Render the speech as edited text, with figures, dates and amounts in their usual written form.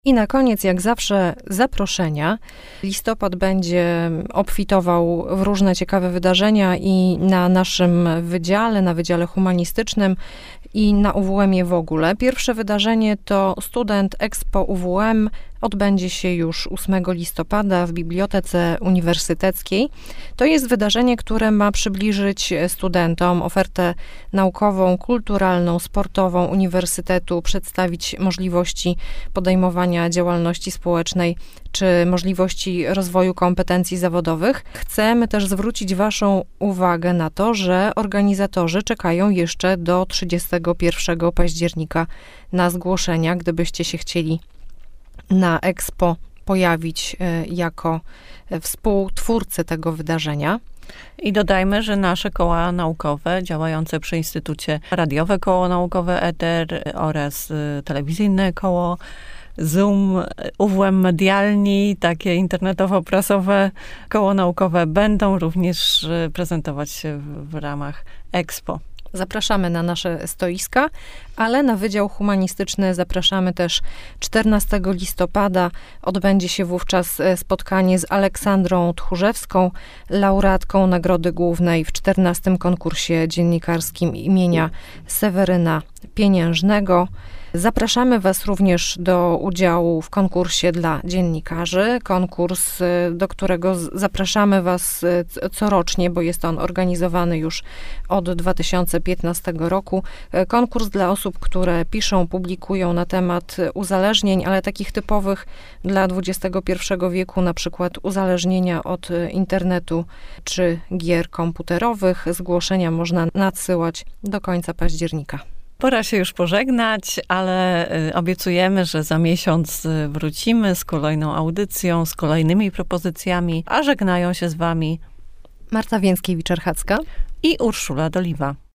I na koniec, jak zawsze, zaproszenia. Listopad będzie obfitował w różne ciekawe wydarzenia i na naszym wydziale, na Wydziale Humanistycznym i na UWM-ie w ogóle. Pierwsze wydarzenie to Student Expo UWM. Odbędzie się już 8 listopada w Bibliotece Uniwersyteckiej. To jest wydarzenie, które ma przybliżyć studentom ofertę naukową, kulturalną, sportową uniwersytetu, przedstawić możliwości podejmowania działalności społecznej czy możliwości rozwoju kompetencji zawodowych. Chcemy też zwrócić Waszą uwagę na to, że organizatorzy czekają jeszcze do 31 października na zgłoszenia, gdybyście się chcieli na Expo pojawić jako współtwórcy tego wydarzenia. I dodajmy, że nasze koła naukowe działające przy Instytucie, Radiowe Koło Naukowe ETER oraz Telewizyjne Koło Zoom, UWM Medialni, takie internetowo-prasowe koło naukowe będą również prezentować się w ramach Expo. Zapraszamy na nasze stoiska, ale na Wydział Humanistyczny zapraszamy też 14 listopada. Odbędzie się wówczas spotkanie z Aleksandrą Tchórzewską, laureatką Nagrody Głównej w 14. konkursie dziennikarskim imienia Seweryna Pieniężnego. Zapraszamy Was również do udziału w konkursie dla dziennikarzy. Konkurs, do którego zapraszamy Was corocznie, bo jest on organizowany już od 2015 roku. Konkurs dla osób, które piszą, publikują na temat uzależnień, ale takich typowych dla XXI wieku, na przykład uzależnienia od internetu czy gier komputerowych. Zgłoszenia można nadsyłać do końca października. Pora się już pożegnać, ale obiecujemy, że za miesiąc wrócimy z kolejną audycją, z kolejnymi propozycjami, a żegnają się z Wami Marta Więckiewicz-Erchacka i Urszula Doliwa.